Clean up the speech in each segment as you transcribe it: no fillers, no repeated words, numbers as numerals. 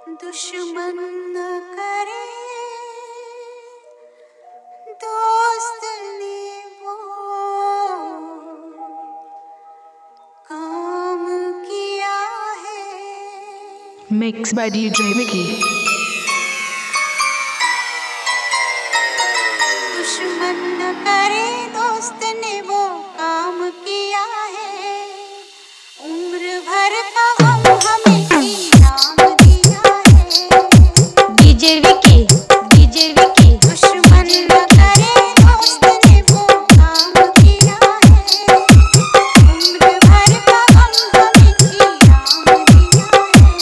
दुश्मन न करे दोस्त ने वो काम किया है। Mixed by DJ Vicky. दुश्मन न करे दोस्त ने वो काम किया है। उम्र भर का गम हमें इनाम दिया है। डीजे विकी दुश्मन न करे दोस्त ने वो काम किया है। उम्र भर का गम हमें इनाम दिया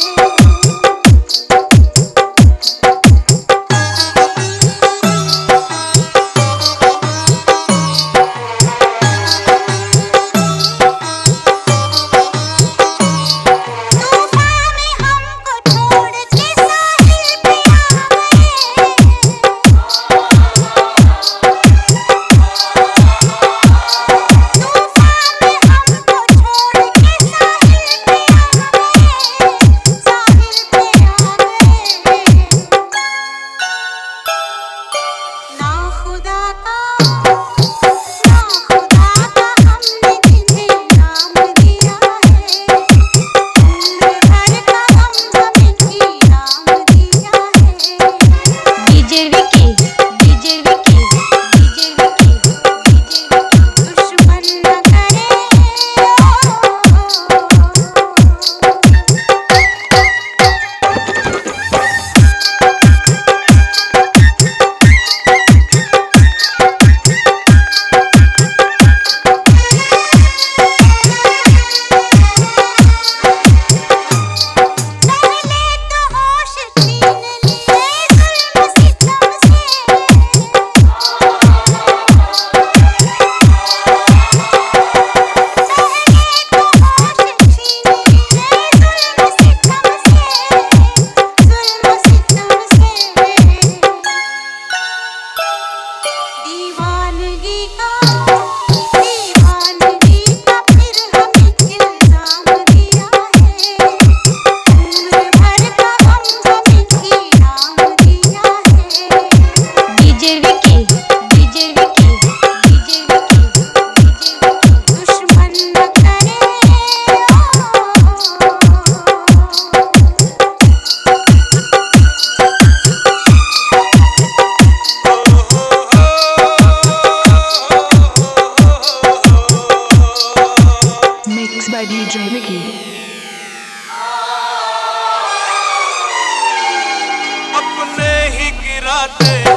तूफान में हमको छोड़ के साहिल पे आ गए। तूफान में हमको छोड़ के साहिल पे आ गए। साहिल पे आ गए। ना खुदा का हमने जिन्हें नाम दिया है। उम्र भर का गम हमें इनाम दिया है। डीजे विकी दुश्मन न करे पहले तो होश छीन लिए जुल्म सितम से। दीवानगी का फिर हमें इल्जाम दिया है। उम्र भर का गम हमें इनाम दिया है। डीजे विकी दुश्मन न करे Mixed by DJ Vicky. अपने ही गिराते